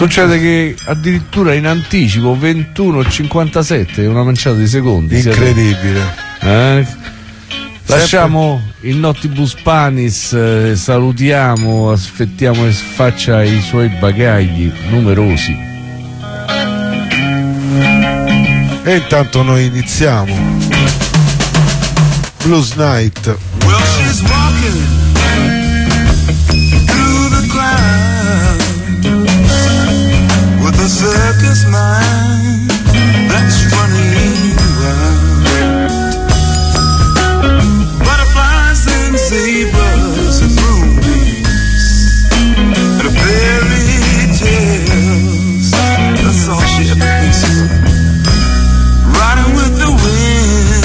Succede che addirittura in anticipo 21:57, una manciata di secondi. Incredibile. Lasciamo il Nottibus Panis, salutiamo, aspettiamo che faccia i suoi bagagli numerosi. E intanto noi iniziamo. Blues Night. Well, she's walking through the crowd with a circus mind that's running wild. Butterflies and zebras and moonbeams and fairy tales. That's all she ever thinks of. Riding with the wind.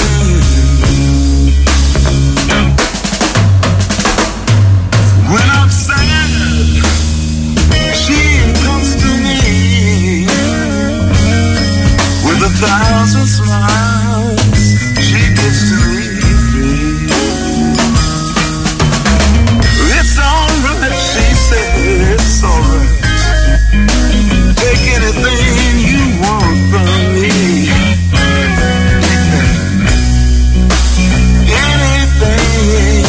When I'm sad, she comes to me with 1,000 smiles. She gives to me free. It's alright, she said, it's alright. Take anything you want from me. Anything.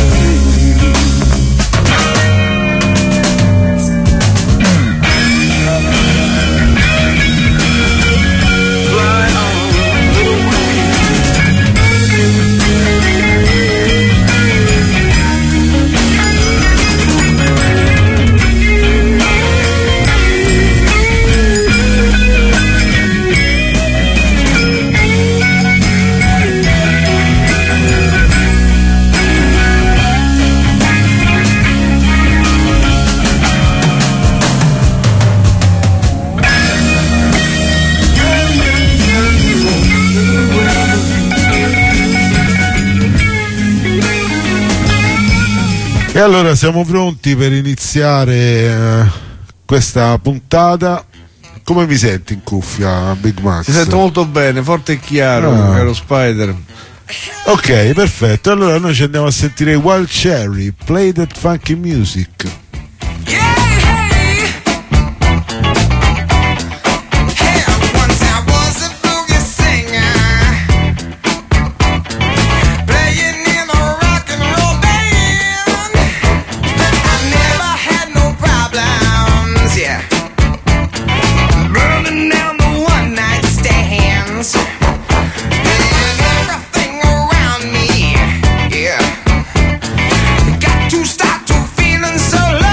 E allora siamo pronti per iniziare questa puntata. Come mi senti in cuffia, Big Max? Si sente molto bene, forte e chiaro, caro Spider. Ok, perfetto. Allora noi ci andiamo a sentire Wild Cherry, Play That Funky Music. Got to start to feeling so low.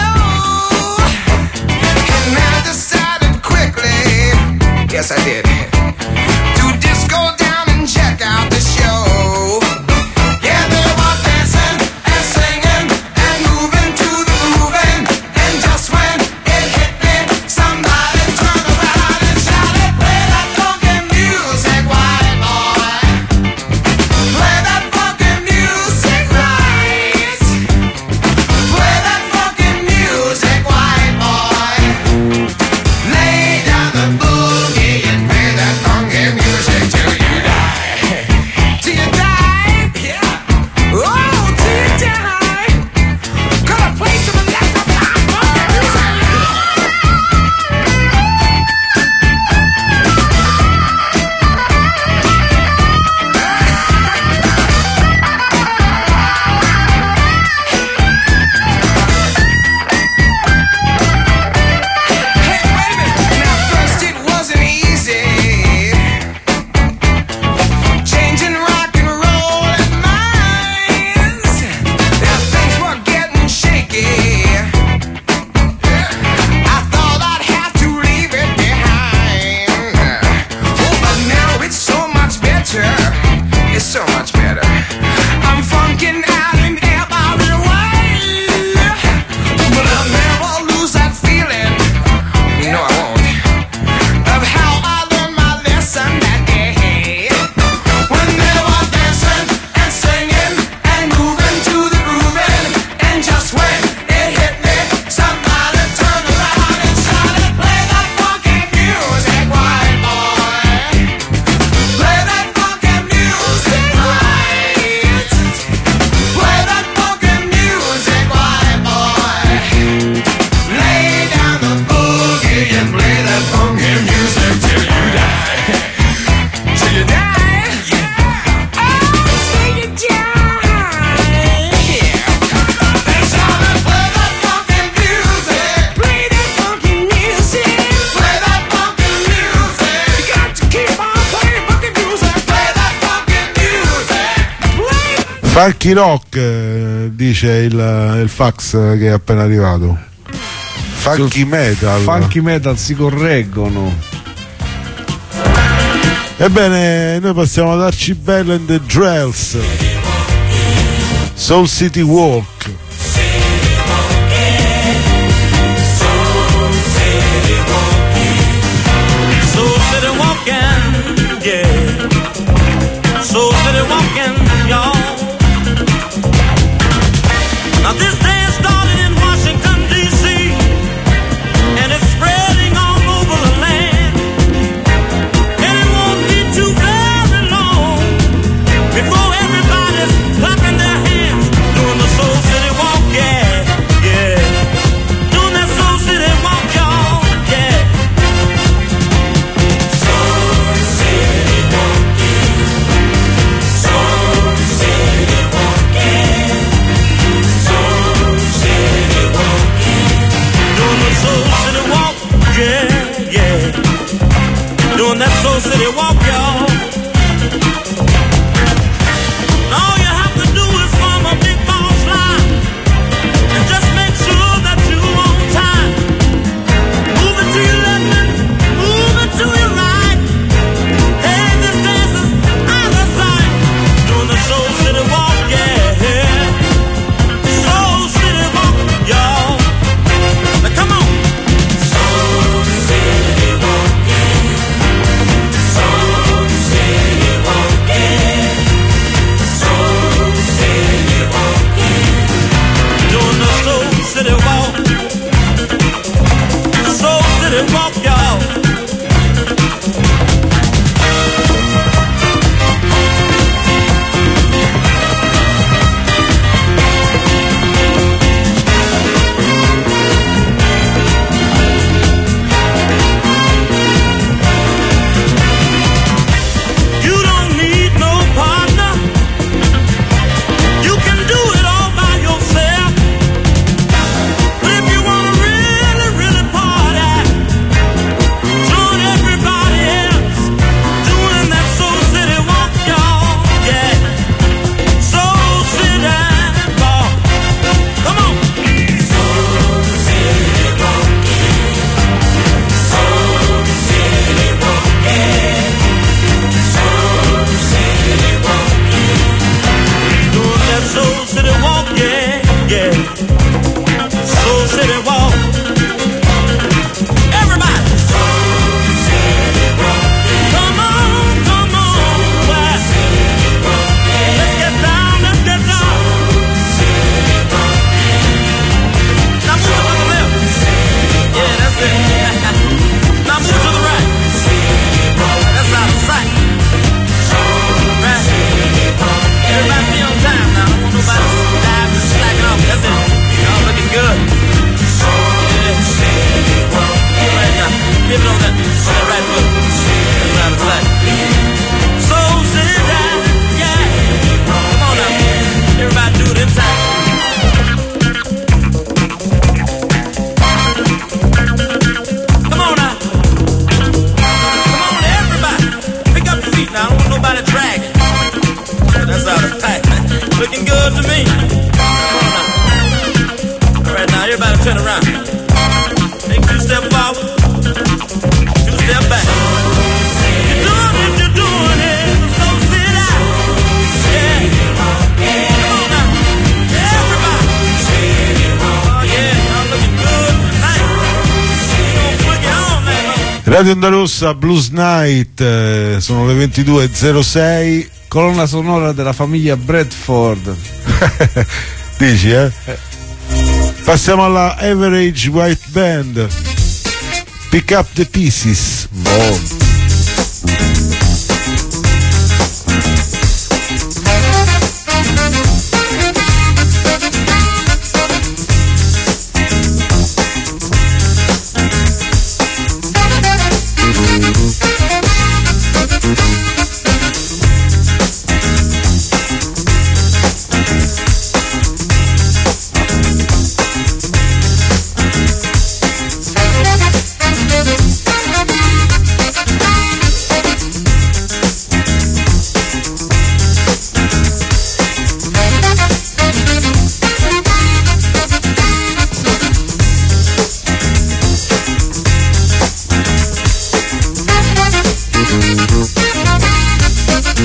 Funky Rock, dice il fax che è appena arrivato. Funky Metal. Funky Metal si correggono. Ebbene, noi passiamo ad Archibald and the Drells, Soul City Walk. Soul City walking, yeah. Soul City walking, y'all. Now this day started in Washington, D.C., and it's spreading all over the land. And it won't be too very long before everybody's clapping their hands, doing the Soul City walk, yeah, yeah. Doing that Soul City walk, y'all, yeah. Soul City walking, Soul City walking, Soul City walking. Doing the Soul City walk, yeah, yeah. Doing that Soul City walk, y'all. And all you have to do is form a big boss line and just make sure that you're on time. Move it to your left and move it to your right. Hey, this dance is out of sight. Doing the Soul City walk, yeah, yeah. Soul City walk, y'all. Now come on. Soul City walking, Soul City walking, Soul City walking. Doing the Soul City walk, Soul City walk, y'all. You don't need no partner. You can do it all by yourself. But if you wanna really, really party, join everybody else doing that Soul City walk, y'all. Yeah, Soul City walk. Come on. Soul City walking, Soul City walking, Soul City walking. Doing that Soul City walk, yeah, yeah. Soul City walk. Everybody. Soul City walking. Come on, come on. Soul City walking. Let's get down, let's get down. Soul City walking. Now move to the left. Yeah, that's it. Now move to the right. That's out of sight. Right. Everybody be on time now. I don't want nobody diving, slacking off. That's it. Y'all looking good. Yeah. Right now. Give it on that right foot. That's out of sight. Soul City down. Yeah. Come on now. Everybody do it in time. Come on now. Come on, everybody. Pick up your feet now. I don't want nobody dragging. That's out of sight. Looking good to me. Come on now. All right, now everybody turn around. Take 2 steps forward, 2 steps back. You're doing it, so sit out. Yeah. Come on now. Everybody. Oh yeah, y'all looking good tonight. You gonna boogie on, man. Radio Onda Rossa, Blues Night, sono le 22:06. Colonna sonora della famiglia Bradford. Dici, eh? Passiamo alla Average White Band, Pick Up the Pieces. Boh.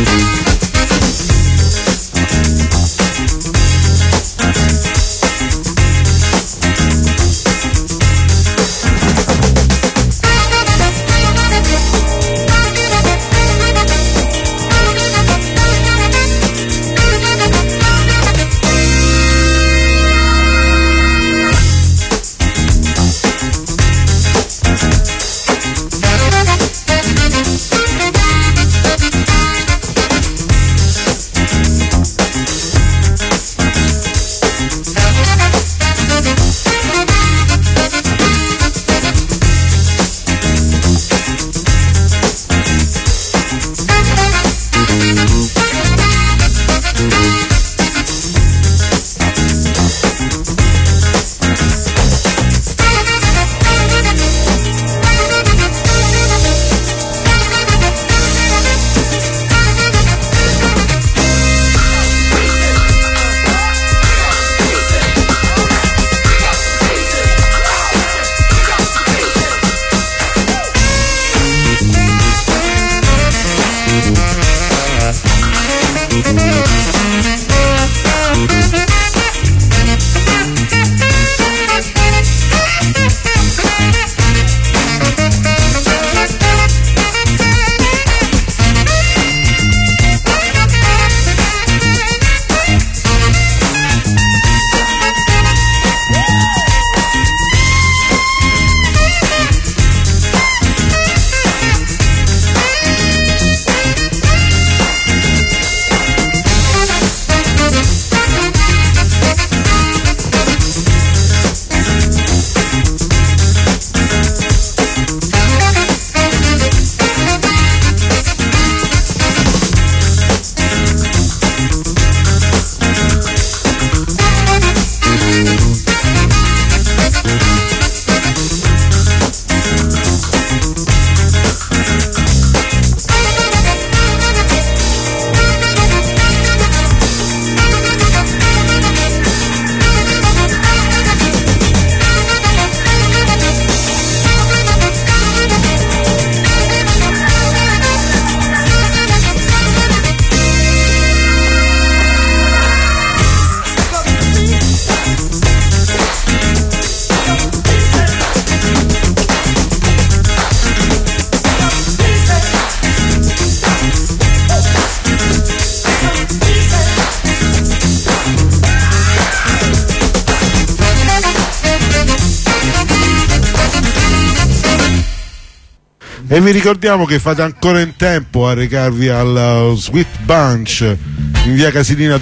E vi ricordiamo che fate ancora in tempo a recarvi al Sweet Bunch in via Casilina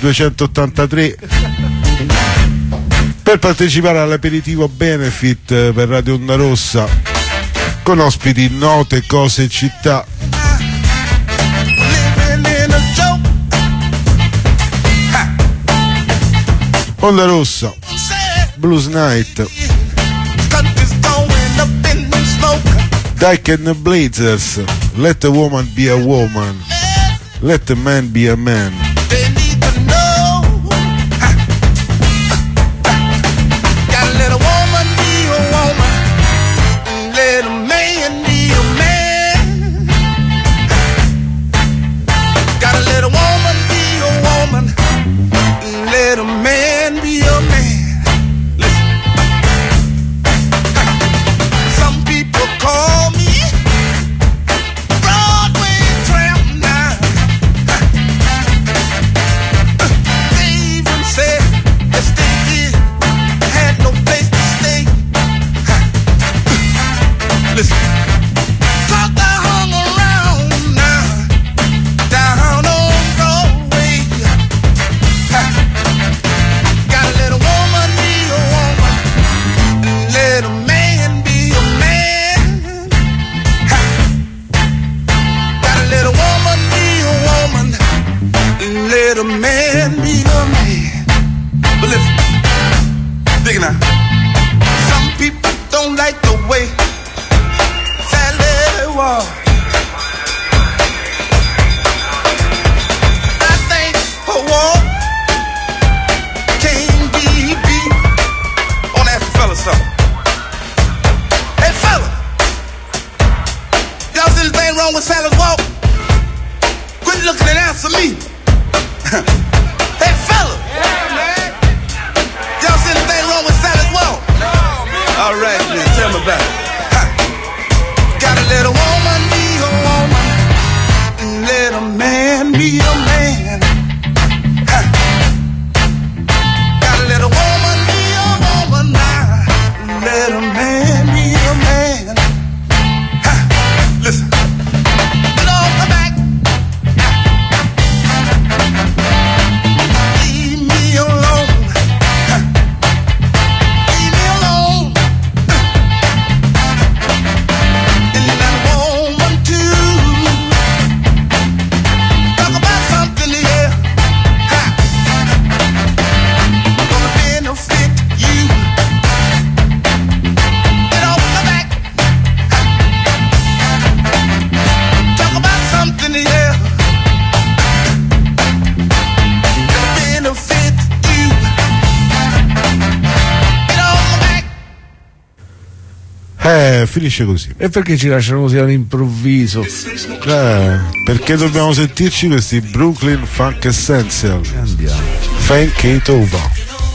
283 per partecipare all'aperitivo benefit per Radio Onda Rossa con ospiti note, cose e città. Onda Rossa, Blues Night, Dyke and Blazers, Let a Woman Be a Woman, Let a Man Be a Man. of me. Hey, fella. Y'all see anything wrong with Sally's Walk? All right, man, tell me about it. Got a little woman, be a woman. Let a man be a man. Got a little woman, be a woman now. Let a man be a man. Listen. Get off the back. Leave me alone. Leave me alone. And that woman too. Talk about something here. Gonna benefit you. Get off the back. Talk about something here. Gonna benefit you. Get off the back. Finisce così. E perché ci lasciano così all'improvviso? Perché dobbiamo sentirci questi Brooklyn Funk Essential. Andiamo. Funk It Over.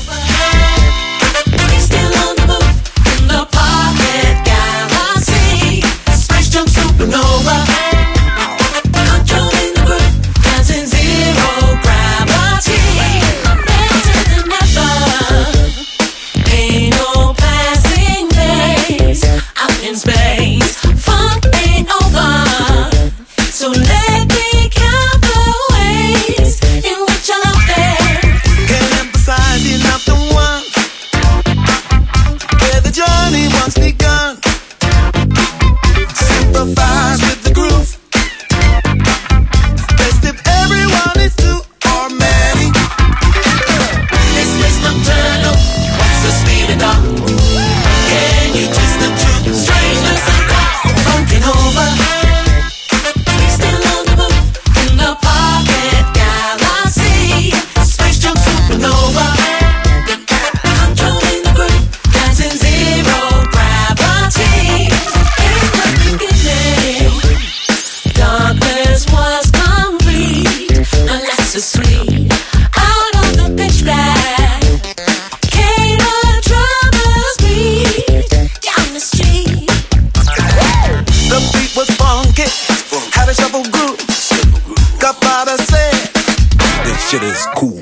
Still on the move in the pocket galaxy. Space junk supernova. Controlling the groove, dancing zero gravity. Better than ever. Ain't no passing days out in space. Funk ain't over. So let me count the ways in which I love it. Can't emphasize enough the one where the journey once begun. Sympathize with the groove. Best if everyone is two or many. This is nocturnal. What's the speed of dawn? Can you twist the truth? Strangeness and calm. Funkin' over. Still on the move in the pocket galaxy. Space junk supernova. Controlling the groove, dancing zero gravity. In the beginning, darkness was complete. Unless it's sweet. Out of the pitch black came a drummer's beat down the street. The beat was funky, had a shuffle groove. Gabbana said, this shit is cool.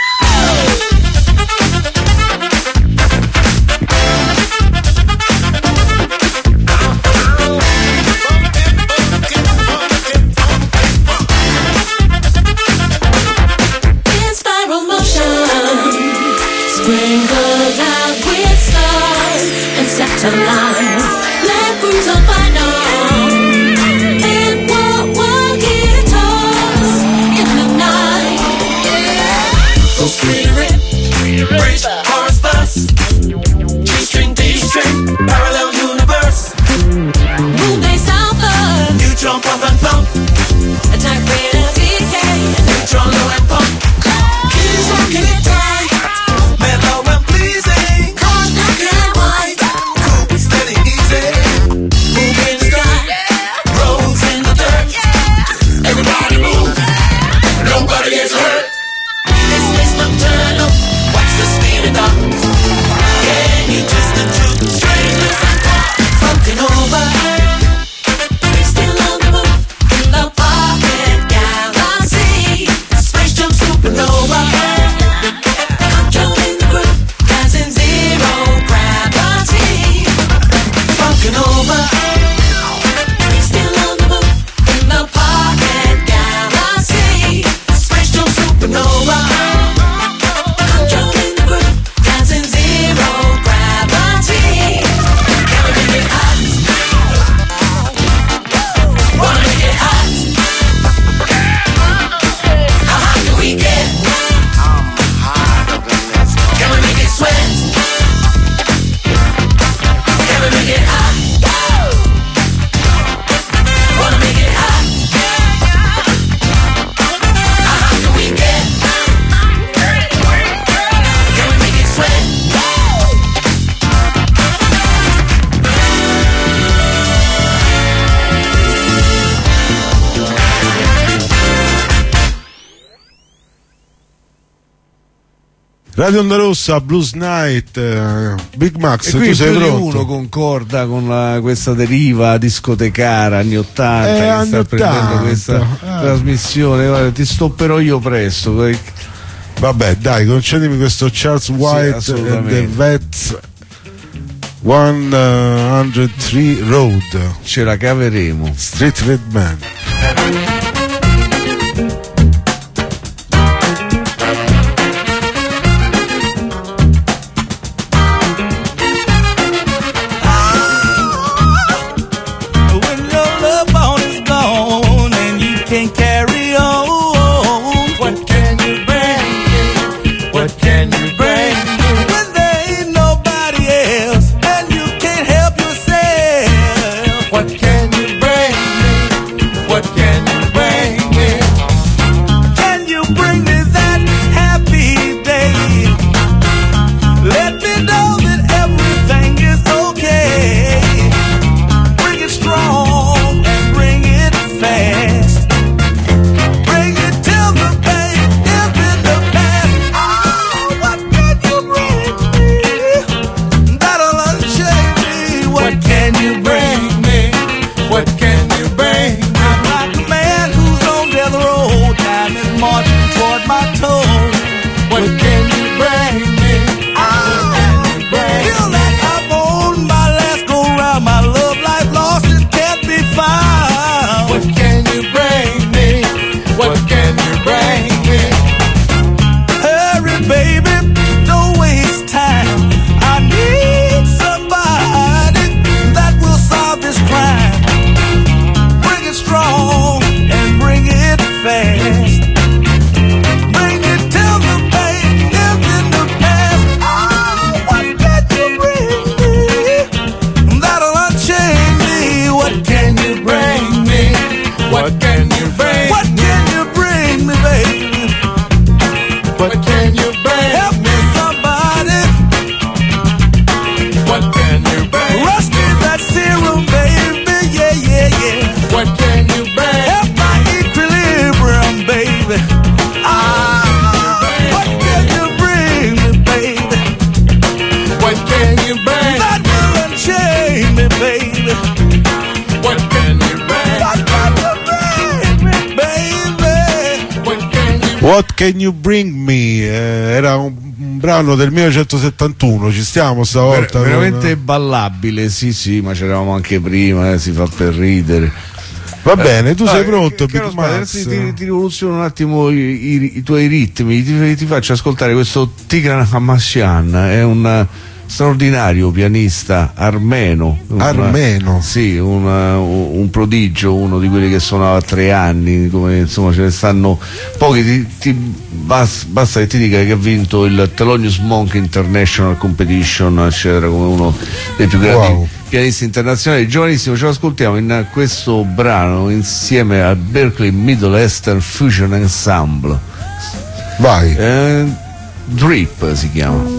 In spiral motion, sprinkled out with stars and set to line. Let grooves on vinyl and wah-wah guitars in the night. So spirit, bridge, chorus, verse. G-string, D-string, parallel universe. Moon base alpha, Neutron, pump and thump. attack radar decay. Neutron, low and pump. Keys rocking it tight, Mellow and pleasing. cars black and white. Cool, steady Radio Onda Rossa, Blues Night, Big Max, E qui tu sei più di pronto? uno concorda con questa deriva discotecara anni 80 che anni sta prendendo 80, questa trasmissione. Guarda, ti stopperò io presto. Vabbè, dai, concedimi questo Charles White and the assolutamente. Vets 103 Road, Ce la caveremo. Street Red Man. When your love bone is gone and you can't carry on, what can you bring me? What can you bring me? When there ain't nobody else and you can't help yourself, what can you bring me? What can you bring me? Can you bring me that happy day? Let me know that everything is okay. Bring it strong and bring it fast. Bring it till the pain is in the past. Oh, what can you bring me? That'll unchain me. What can you bring me? What can you bring me? I'm like a man who's on death row. Time is marching toward my toe. What can you bring me? Feel like I'm on my last go round. My love life lost and can't be found. What can you bring me? What can you bring me? Hurry, baby, don't waste time. I need somebody that will solve this crime. Bring it strong and bring it fast. Bring it till the pain is in the past. Oh, what can you bring me? That'll unchain me. What can you bring me? What can you bring? What can you bring me, baby? What can you bring? Help me, somebody. What can you bring? Rush me that serum, baby. Yeah, yeah, yeah. What can you bring? Help my equilibrium, baby. What can you bring me, baby? What can you bring? That will unchain me, baby. What can you bring? What can you bring me, baby? What can you What Can You Bring Me? Era un brano del 1971, ci stiamo stavolta? Veramente ballabile, sì, ma c'eravamo anche prima, si fa per ridere. Va bene, tu sei Dai, pronto, caro Big Spade, Max? adesso ti rivoluziono un attimo i tuoi ritmi, ti faccio ascoltare questo Tigran Hamasyan, è un straordinario pianista armeno. Armeno? Sì, un prodigio, uno di quelli che suonava a 3 anni, come insomma ce ne stanno pochi, basta che ti dica che ha vinto il Thelonious Monk International Competition, eccetera, come uno dei più grandi Wow. pianisti internazionali, giovanissimo. Ce lo ascoltiamo in questo brano insieme al Berkeley Middle Eastern Fusion Ensemble. Vai. Drip si chiama.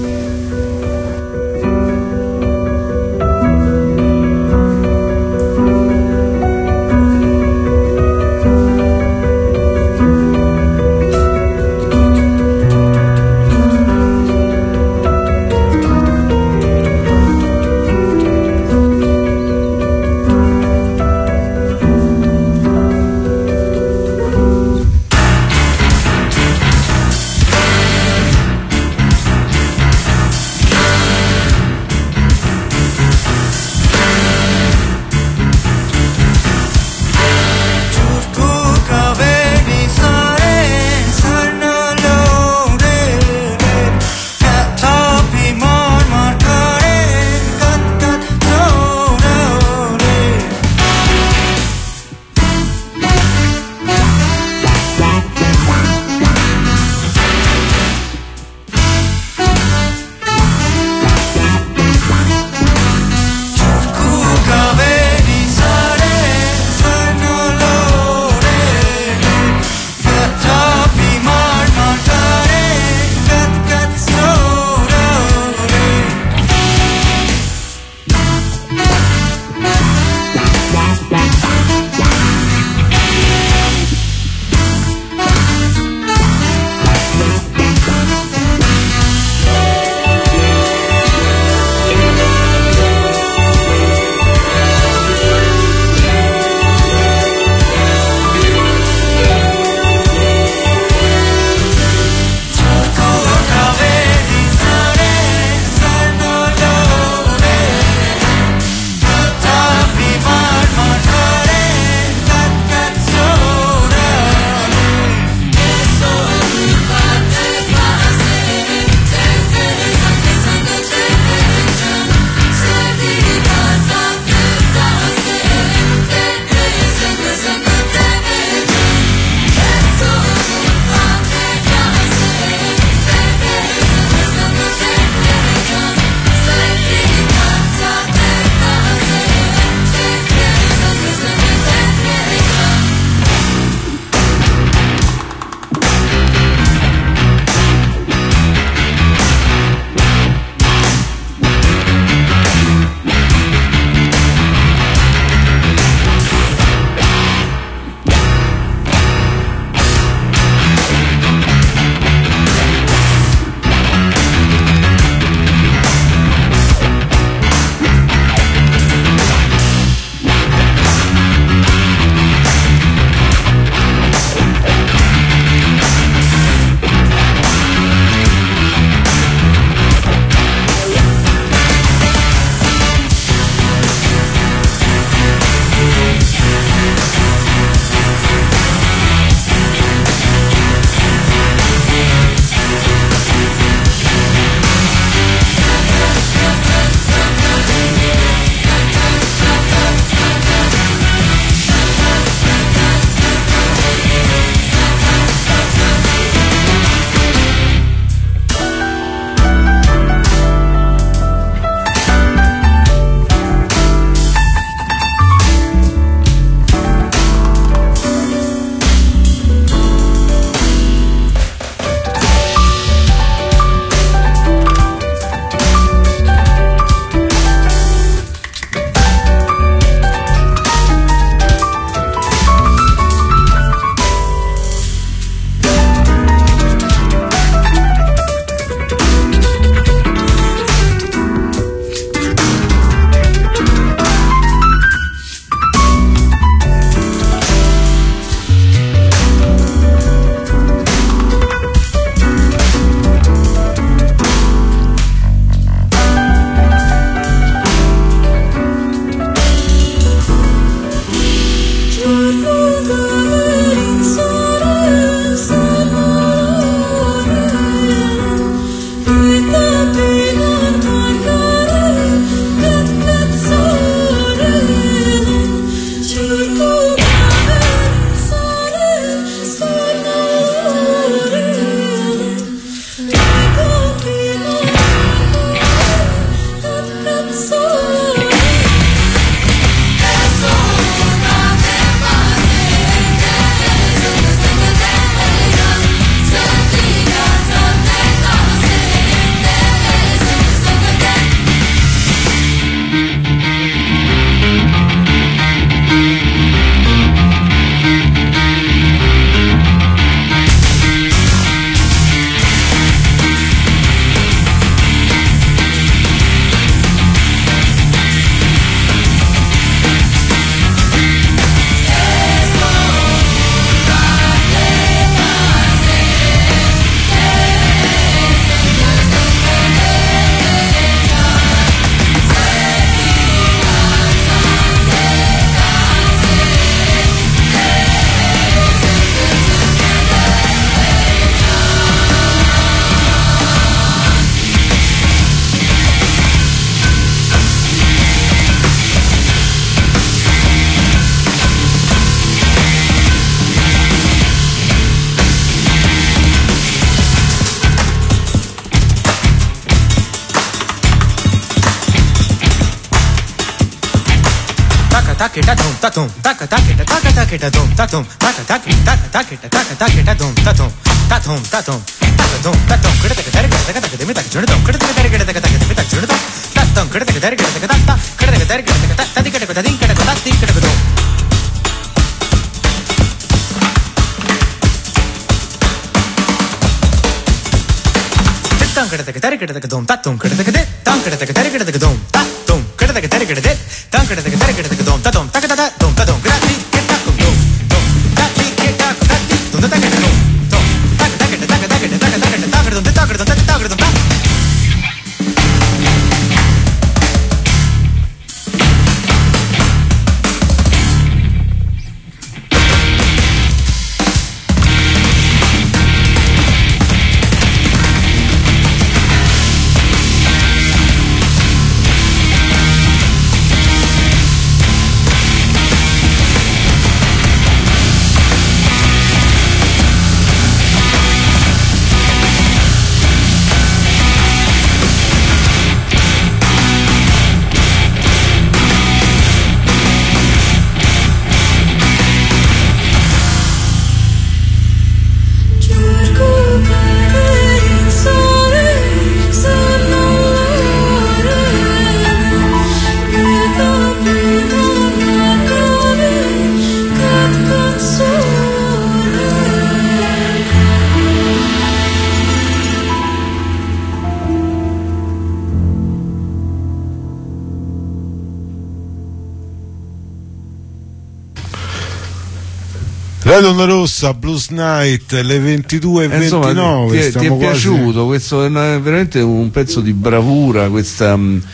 Radio Onda Rossa, Blues Night, le 22:29. Insomma, ti è piaciuto? Questo è veramente un pezzo di bravura, questa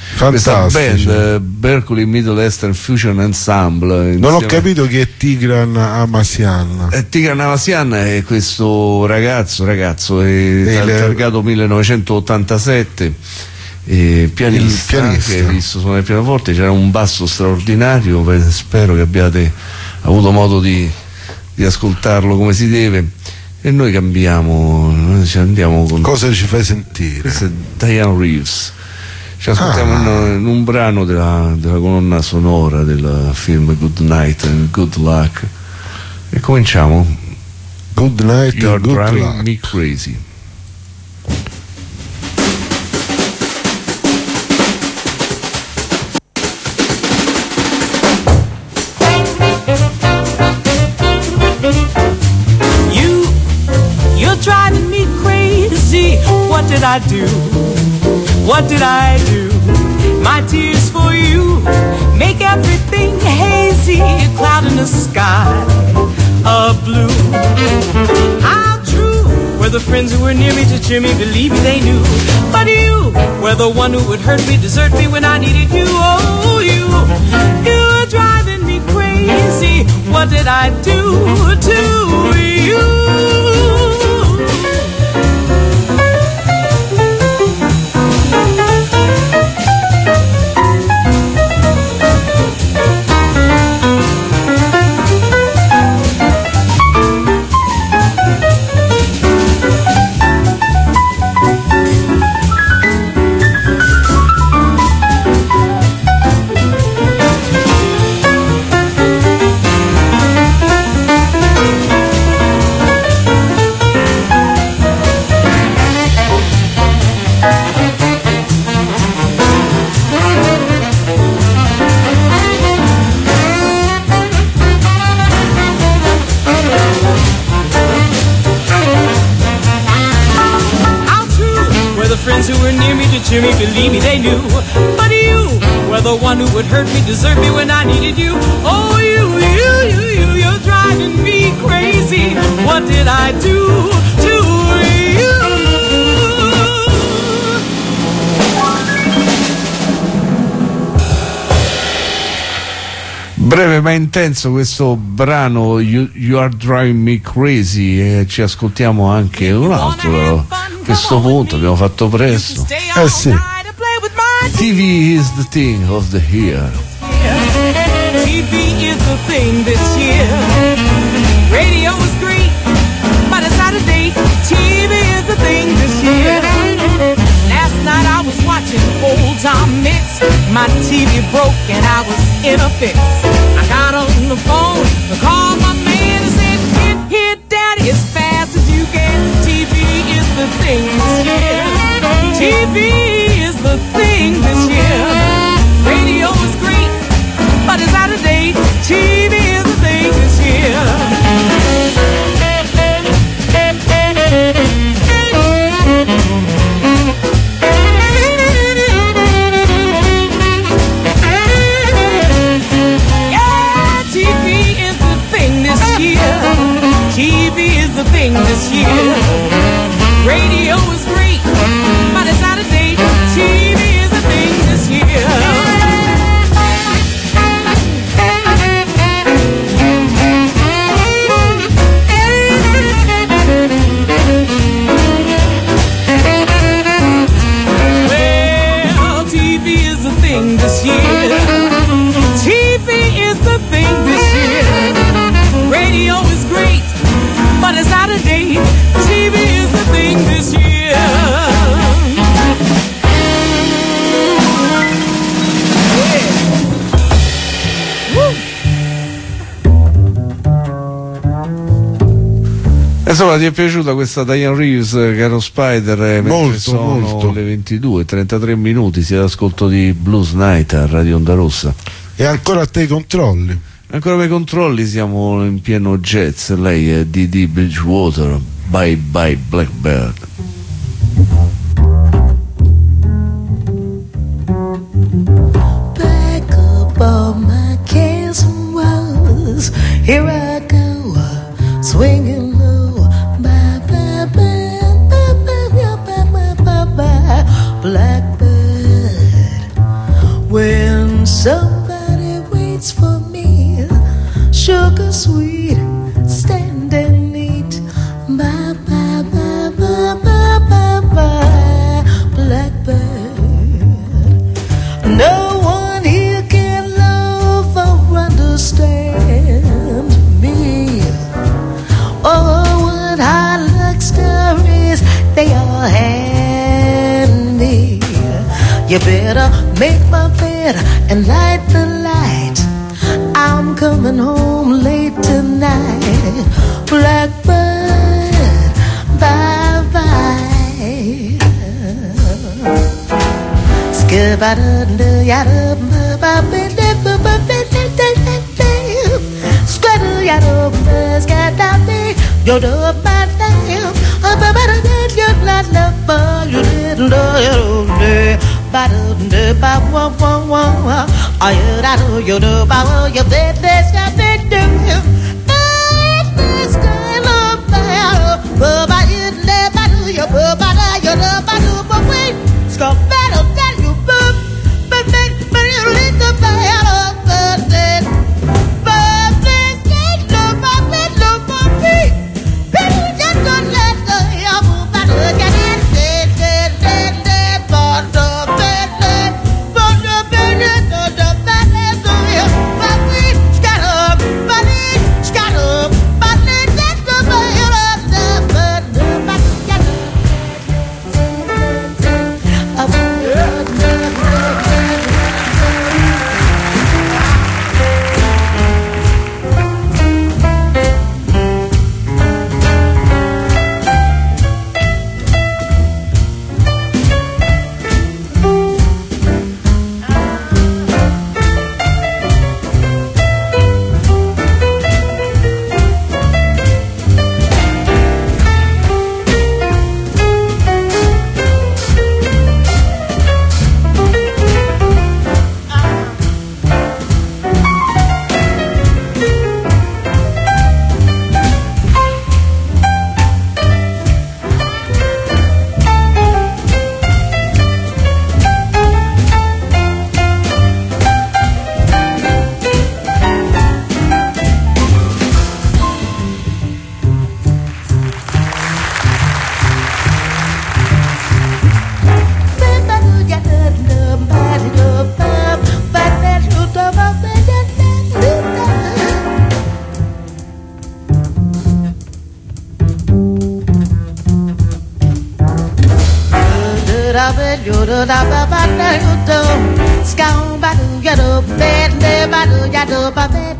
band, Berkeley Middle Eastern Fusion Ensemble. Non ho capito chi è Tigran Amassian. Tigran Amassian è questo ragazzo è targato 1987. Pianista che hai visto suonare il pianoforte, c'era un basso straordinario, spero che abbiate avuto modo di ascoltarlo come si deve, e noi cambiamo, noi ci andiamo con... Cosa ci fai sentire? Questo è Diane Reeves, ci ascoltiamo in un brano della colonna sonora del film Good Night and Good Luck, e cominciamo. Good Night You're and Good Driving Luck. Me Crazy. Driving me crazy. What did I do? What did I do? My tears for you make everything hazy, a cloud in the sky of blue. How true were the friends who were near me to cheer me, believe me they knew. But you were the one who would hurt me, desert me when I needed you. Oh, you were driving me crazy. What did I do to you? Friends who were near me to cheer me, believe me, they knew. But you were the one who would hurt me, desert me when I needed you. Oh, you're driving me crazy. What did I do to you? Breve ma intenso questo brano, You Are Driving Me Crazy, e ci ascoltiamo anche un altro. A questo punto abbiamo fatto presto. Sì. TV is the thing of the year. TV is the thing this year. Radio is great, but it's out of date. TV is the thing this year. Last night I was watching old Tom Mix. My TV broke and I was in a fix. I got on the phone to call my man and said, hit daddy as fast as you can. TV is the thing this year. TV is the thing this year. Radio is great, but it's out of date. TV is the thing this year. TV is the thing this year. Radio is great, but it's out of date. TV is the thing this year. Well, TV is the thing this year. TV is the thing this year. Radio is great, but it's out of date. TV is the thing this year. Insomma, ti è piaciuta questa Diane Reeves, caro Spider? Mentre Molto, sono molto. le 22:33, siete all'ascolto di Blues Night a Radio Onda Rossa. E ancora a te i controlli. Ancora per controlli, siamo in pieno jazz. Lei è Dee Bridgewater, Bye Bye Blackbird. Back up all my cares and woes. Here I go, swinging low. Bye, bye, bye, bye, bye, bye, bye, bye, bye, Blackbird. When somebody waits for me, sugar sweet, standing neat. Bye, bye, bye, bye, bye, bye, bye, Blackbird. No one here can love or understand me. Oh, what high luck stories they all hand me. You better make my bed and light the light. I'm coming home late tonight. Blackbird, bye bye. Skibba-da-da, yada, da ba do do da ba ba do do. Scout ba do ya do bed de ba do ya do ba bed.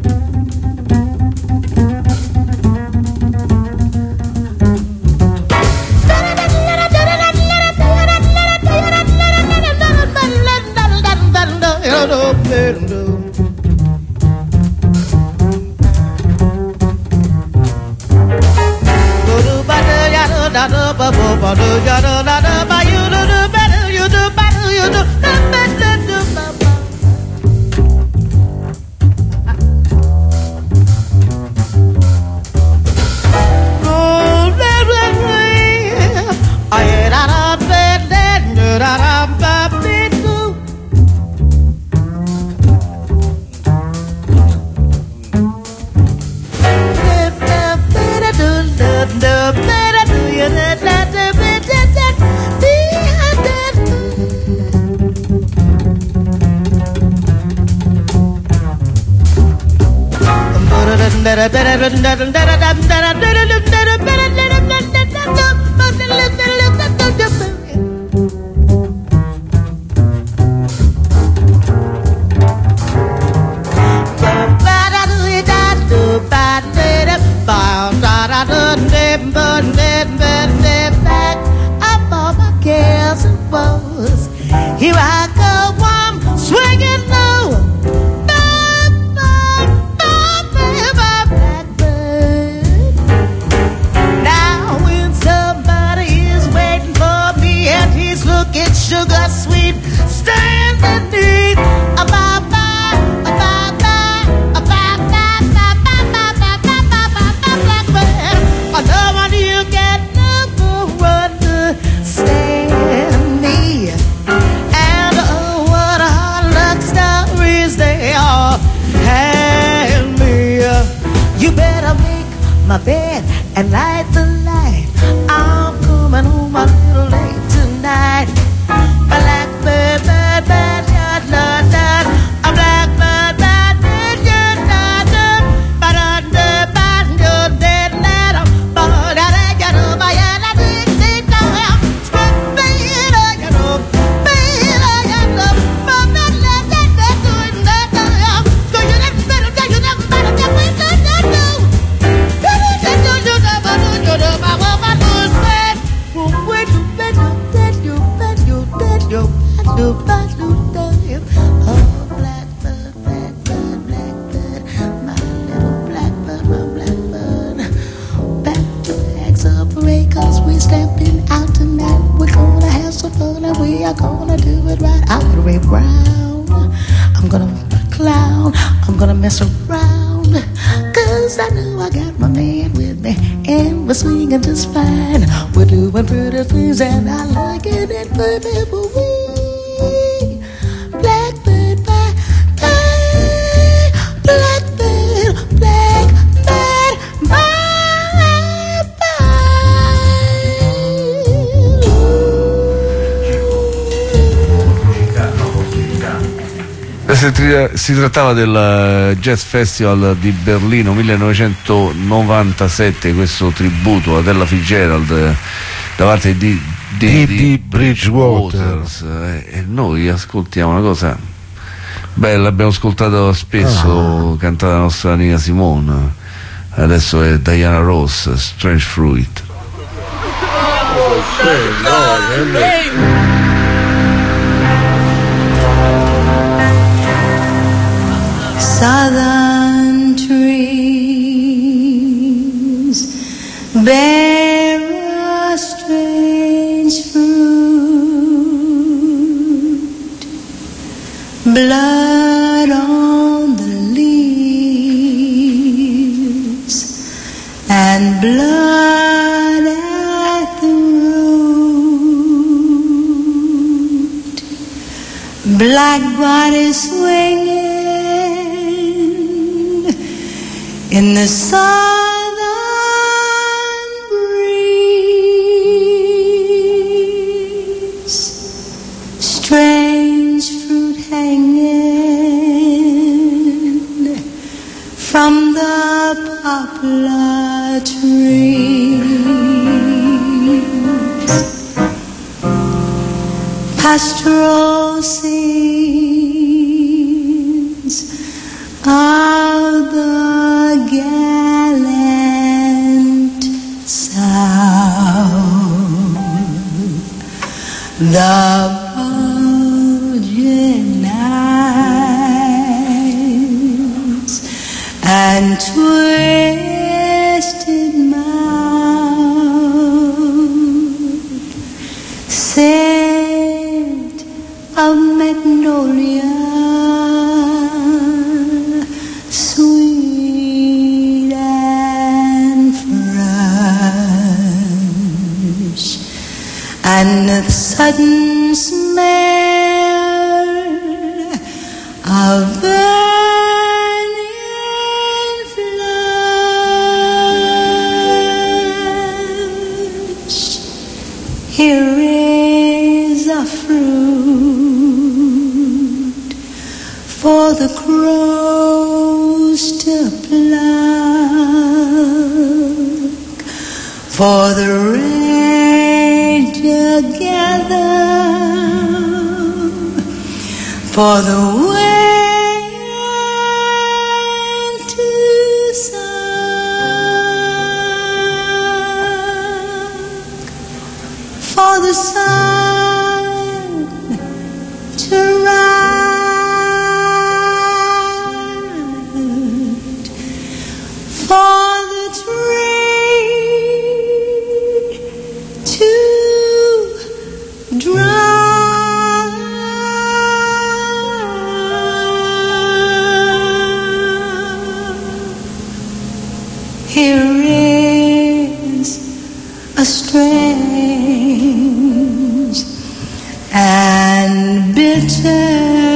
Here I go, I'm swinging low. Now when somebody is waiting for me and he's looking sugar sweet, standing neat, no one you get never understand me. And oh, what a luck stories they are. Hand me, you better make my bed and light the light. I'm coming home a little late tonight. Blackbird, bird, bird, yard, yard, yard. A blackbird, bird, bird, yard, yard, yard. Ba-da-da, ba-da-da, da-da-da, ba-da-da-da, ba-da-da-da, oh, blackbird, blackbird, blackbird, my little blackbird, my blackbird. Back to bags of parade, 'cause we're stepping out tonight. We're gonna have some fun and we are gonna do it right. I'm gonna Ray Brown, I'm gonna make a clown, I'm gonna mess around, 'cause I know I got my man with me and we're swinging just fine. We're doing pretty things and I like it, and baby, for we blackbird, blackbird, blackbird, blackbird, Si trattava del Jazz Festival di Berlino 1997, questo tributo a Ella Fitzgerald da parte di Bridgewater. E noi ascoltiamo una cosa bella, l'abbiamo ascoltato spesso, cantata la nostra Nina Simone. Adesso è Diana Ross, Strange Fruit. Southern trees bear a strange fruit, blood on the leaves and blood at the root, black bodies swinging in the southern breeze, strange fruit hanging from the poplar trees. the bulging eyes and twisted mouth, scent of magnolia, sweet and fresh, and the sudden smell of burning flesh. Here is a fruit for the crows to pluck, for the rain to gather, for the wind to suck, for the sun to rise, for the tree to dry. Here is a strange and bitter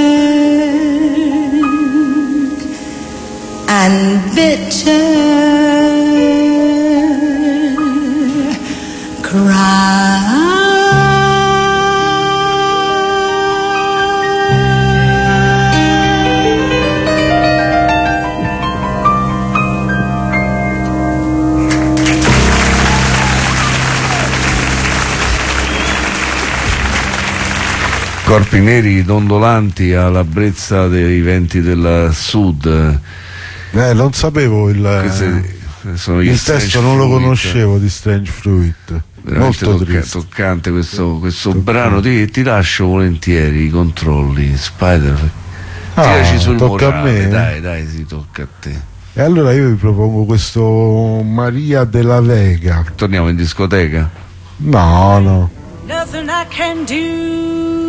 Corpi neri dondolanti alla brezza dei venti del sud. Non sapevo Sono il testo, non lo conoscevo di Strange Fruit. Veramente Molto triste. toccante questo brano. Ti lascio volentieri i controlli, Spider. Tiraci sul tocca morale, a me? dai, si tocca a te. E allora io vi propongo questo Maria della Vega. Torniamo in discoteca? No. Nothing I can do.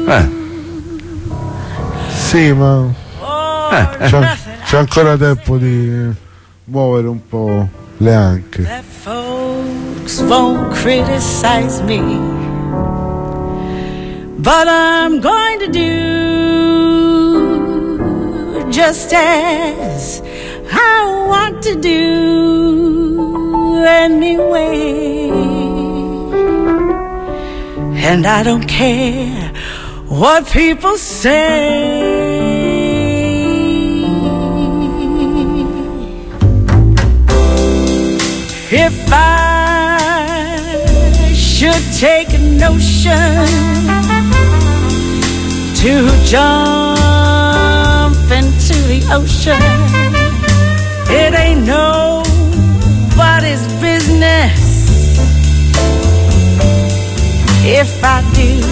Sì, ma Nothing c'è ancora tempo di muovere un po' le anche. that folks won't criticize me, but I'm going to do just as I want to do anyway, and I don't care what people say. If I should take a notion to jump into the ocean, it ain't nobody's business if I do.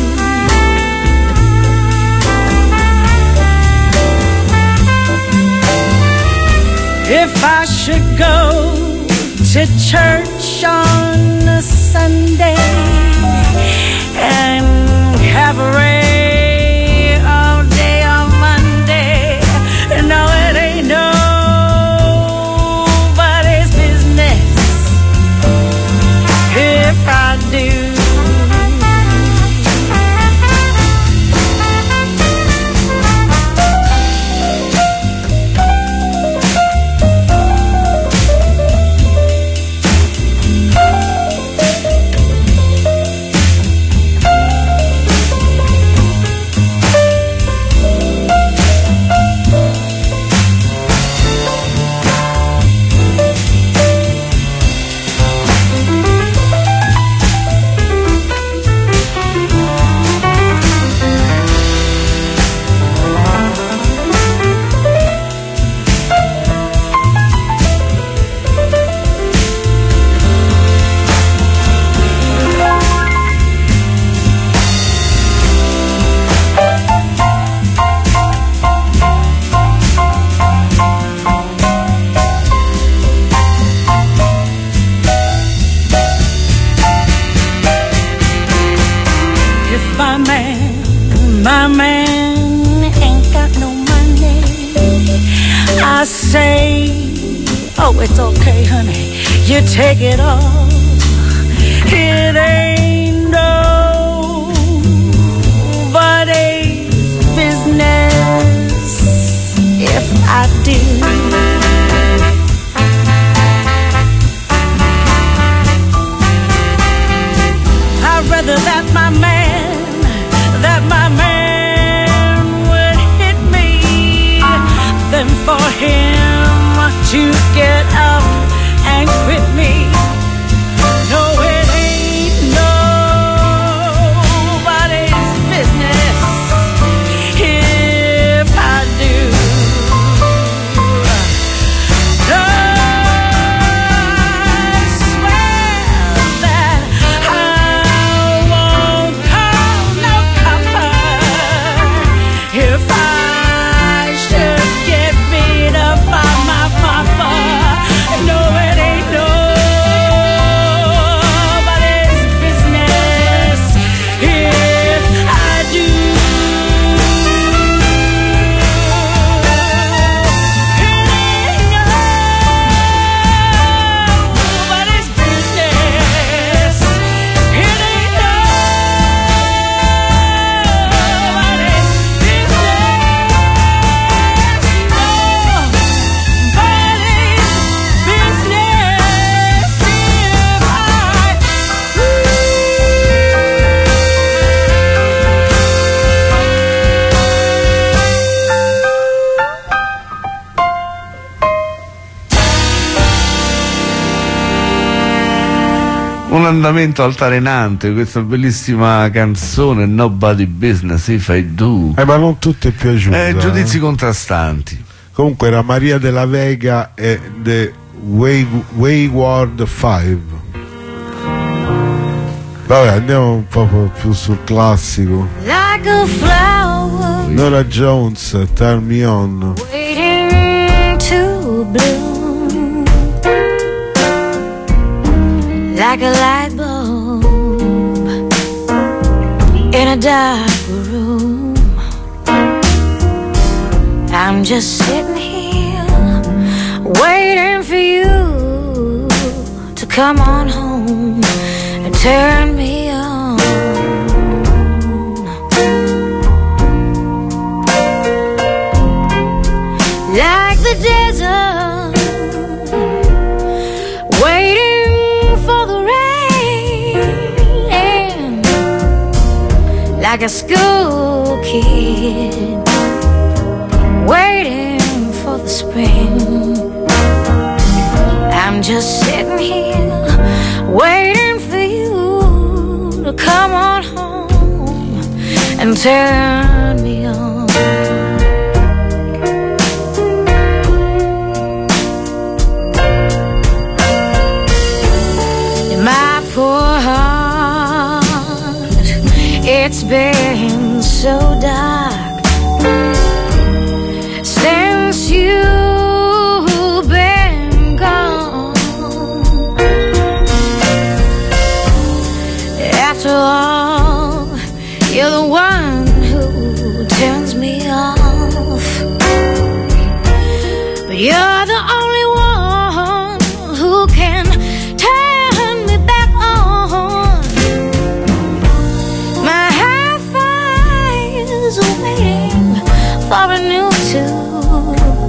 If I should go to church on a Sunday and cabaret all day on Monday, no, it ain't nobody's business if I do. My man ain't got no money. I say, oh, it's okay, honey, you take it all. It ain't nobody's business if I do. I'd rather that my man would hit me than for him to get up and quit me. No, it ain't nobody's business if I do. No, I swear that I won't call no comfort if I should get beat up by my papa. No, it ain't nobody's business if I do. It ain't nobody's business. It ain't nobody's Un andamento altalenante, questa bellissima canzone Nobody Business If I Do. Ma non tutte è piaciuta. Giudizi contrastanti. Comunque era Maria della Vega e The Wayward Five. Vabbè, andiamo un po' più sul classico. Like a flower Nora Jones, Turn Me On. waiting to bloom, like a light bulb in a dark room. I'm just sitting here waiting for you to come on home and turn me on. Like the desert, waiting for the rain, like a school kid waiting for the spring. I'm just sitting here waiting for you to come on home and turn me on. My poor heart, it's been so dark since you've been gone. After all, you're the one who turns me off, but you're the only one who can turn me back on. My hi-fi is waiting for a new tune.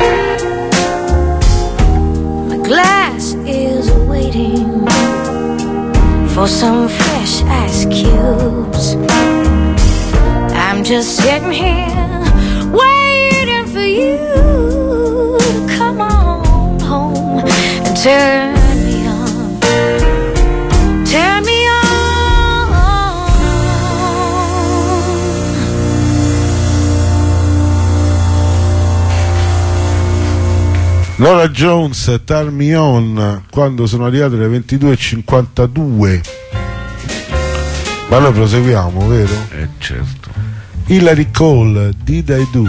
My glass is waiting for some fresh ice cubes. I'm just sitting here waiting for you to come on home and turn me on. Turn me on. Nora Jones, Turn Me On, quando sono arrivate le 22:52. Ma noi proseguiamo, vero? Certo. Hilary Cole, Did I Do?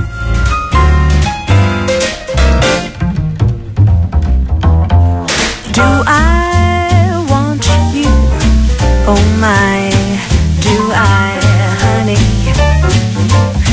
Do I want you? Oh my, do I, honey?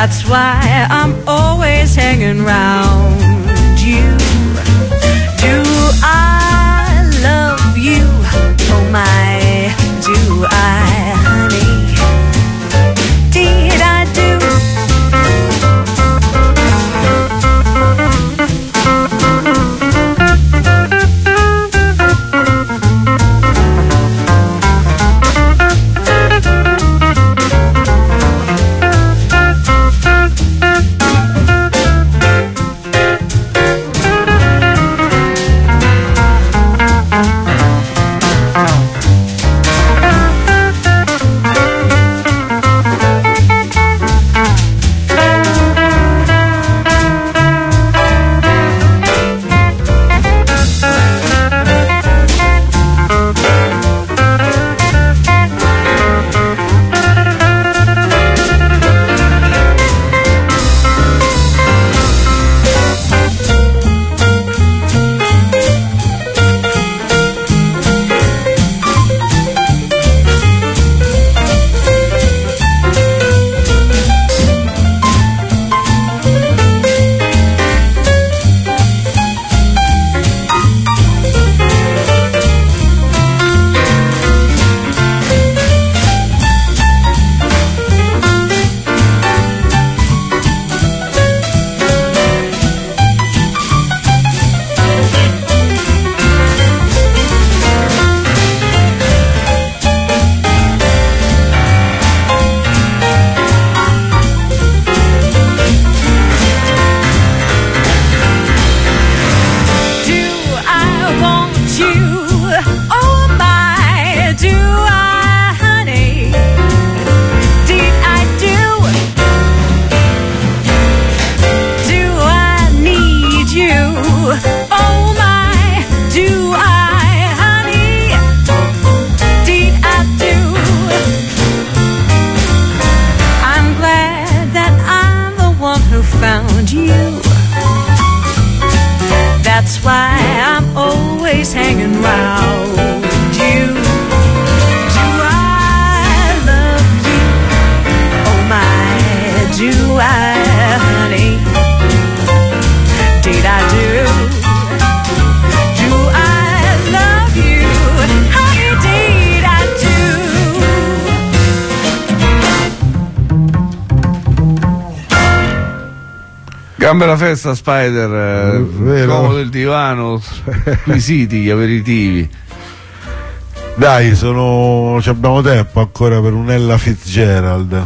That's why I'm always hanging round you. Do I love you? Oh my, do I, honey? Did I do? Found you. That's why I'm always hanging round you. Do I love you? Oh my, do I, honey? Did I do? Do I love you? Honey, did I do? Gambe la festa, Spider, comodo del divano, squisiti gli aperitivi. Dai, abbiamo tempo ancora per un Ella Fitzgerald.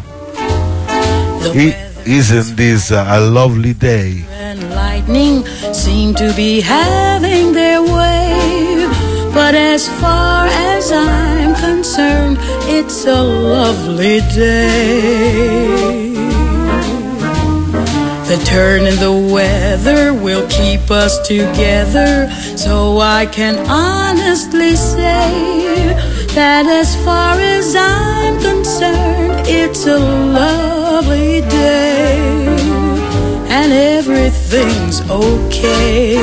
Isn't this a lovely day? And lightning seem to be having their way, but as far as I'm concerned, it's a lovely day. The turn in the weather will keep us together, so I can honestly say that as far as I'm concerned, it's a lovely day, and everything's okay.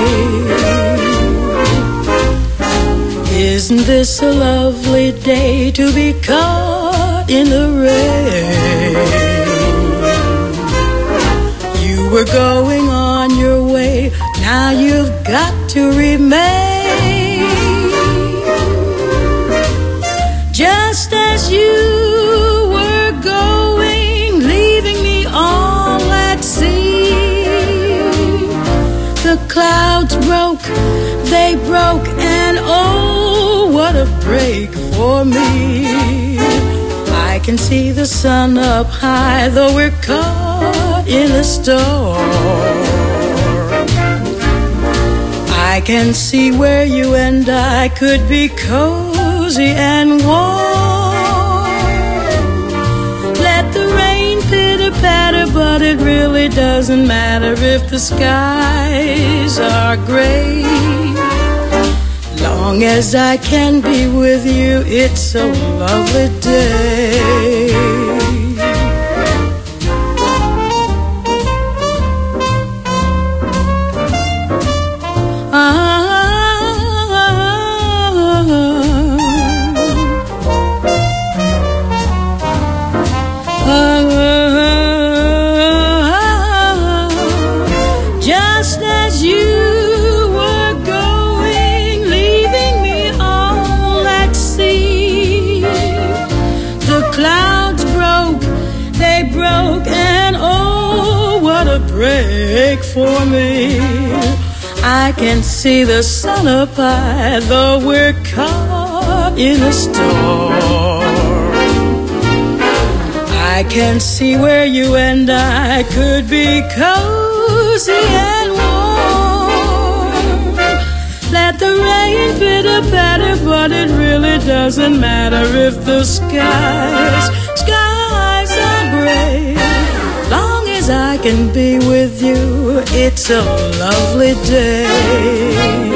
Isn't this a lovely day to be caught in the rain? We're going on your way, now you've got to remain. Just as you were going, leaving me all at sea, the clouds broke, they broke, and oh, what a break for me. I can see the sun up high, though we're caught in a storm. I can see where you and I could be cozy and warm. Let the rain pitter-patter, but it really doesn't matter if the skies are gray. Long as I can be with you, it's a lovely day. break for me. I can see the sun up high, though we're caught in a storm. I can see where you and I could be cozy and warm. Let the rain pitter-patter, but it really doesn't matter if the skies are gray. Long as I can be with you, it's a lovely day.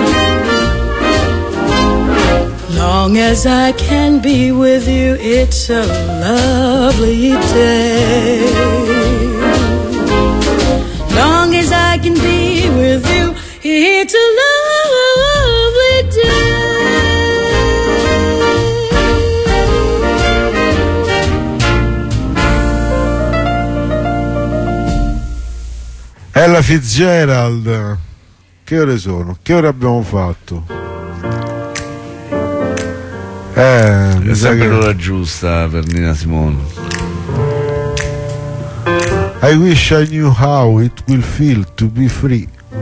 Long as I can be with you, it's a lovely day. Long as I can be with you, it's a lovely day. Ella Fitzgerald, che ore sono? Che ore abbiamo fatto? È Mi sa sempre che... l'ora giusta per Nina Simone. I wish I knew how it will feel to be free.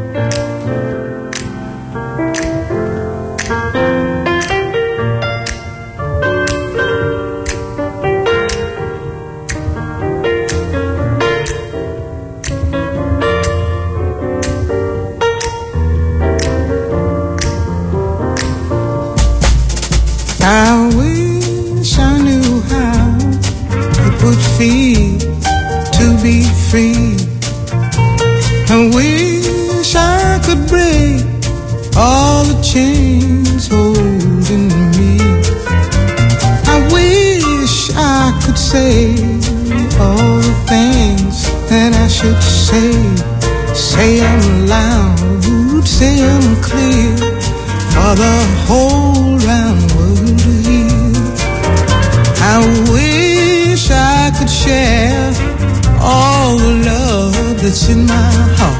I wish I knew how it would feel to be free. I wish I could break all the chains holding me. I wish I could say all the things that I should say. Say them loud, say them clear, for the whole round world to hear. I wish I could share all the love that's in my heart.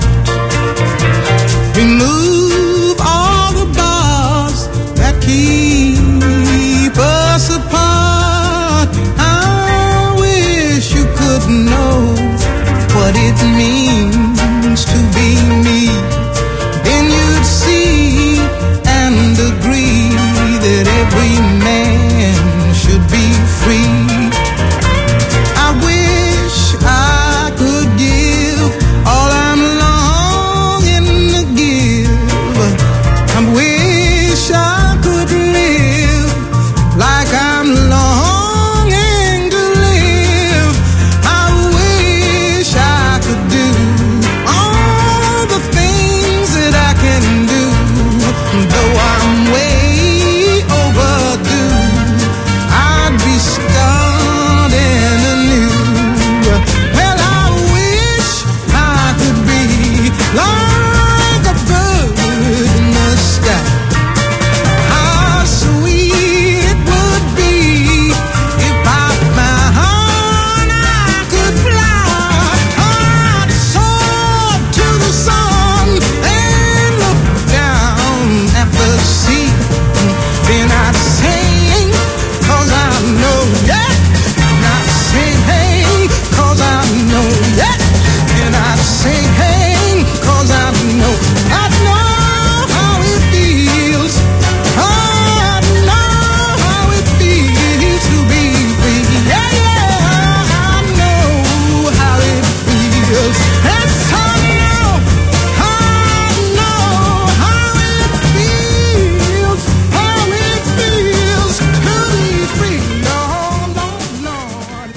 Remove all the bars that keep us apart. I wish you could know what it means to be me. Then you'd see and agree that every man should be free. I wish I could give all I'm longing to give. I wish I could live like I'm longing to live. I wish I could do all the things that I can do, though I'm way overdue. I'd be starting anew. Well, I wish I could be like a bird in the sky. How sweet it would be if I found I could fly. I'd soar to the sun and look down at the sea. Then I'd sing, 'cause I know, yeah. And I'd sing, hey, 'cause I know, yeah. And I'd sing, hey, 'cause I know how it feels. I know how it feels to be free. Yeah, yeah, I know how it feels. Yes, I know how it feels. How it feels to be free. Lord, Lord, Lord.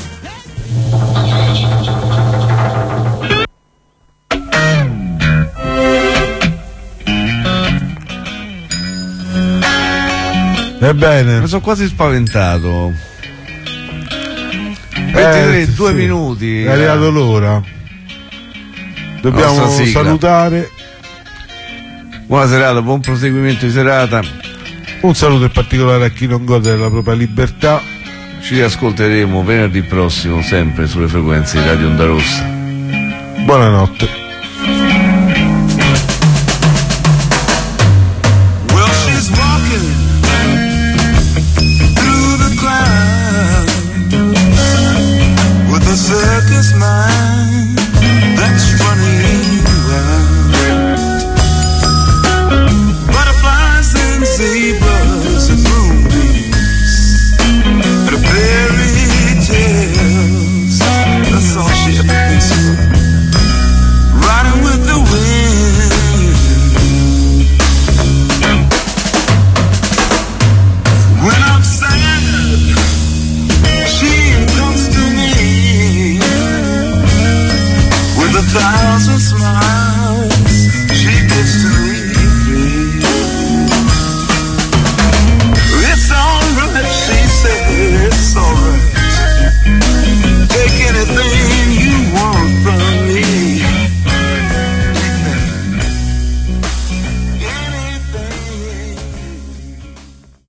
Ebbene, Mi sono quasi spaventato. 23, sì, 2 sì. minuti. È arrivato l'ora. Dobbiamo nostra sigla. salutare. Buona serata, buon proseguimento di serata. Un saluto in particolare a chi non gode della propria libertà. Ci riascolteremo venerdì prossimo, sempre sulle frequenze di Radio Onda Rossa. Buonanotte.